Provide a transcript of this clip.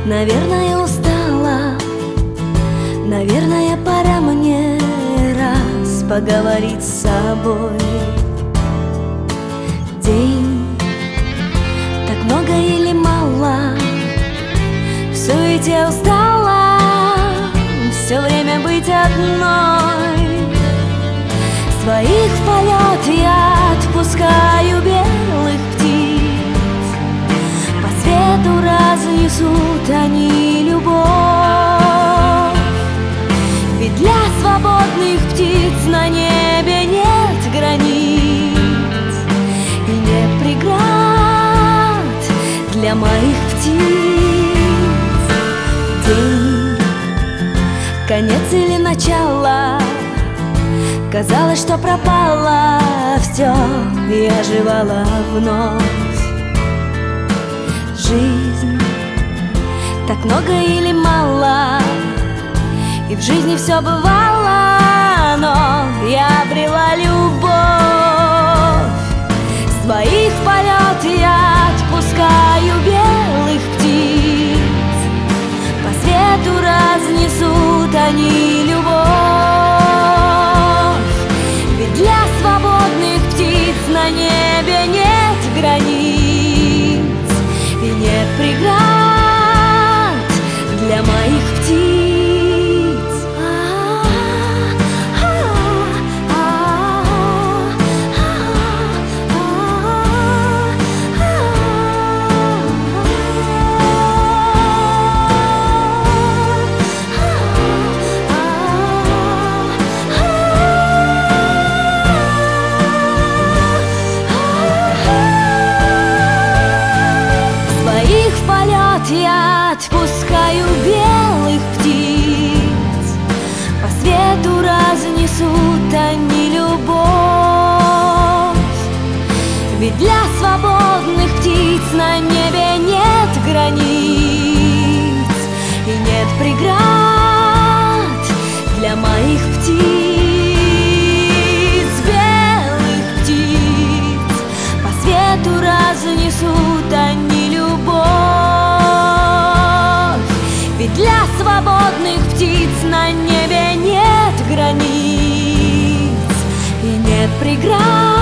Наверное, устала, наверное, пора мне раз поговорить с собой. День, так много или мало? В суете устала все время быть одной. Своих в полет я отпускаю белых птиц, по свету разнесут они любовь. Ведь для свободных птиц на небе нет границ и нет преград для моих птиц. День, конец или начало? Казалось, что пропало все и оживала вновь. Жизнь, так много или мало? И в жизни все бывало, но я обрела любовь. Своих в полет я отпускаю белых птиц, по свету разнесут они любовь. Ведь для свободных птиц на небе нет границ и нет преград для моих птиц. Я отпускаю белых птиц, по свету разнесут они любовь. Ведь для свободных птиц на небе нет границ и нет преград для моих птиц. Белых птиц, по свету разнесут они любовь. Ведь для свободных птиц на небе нет границ и нет преград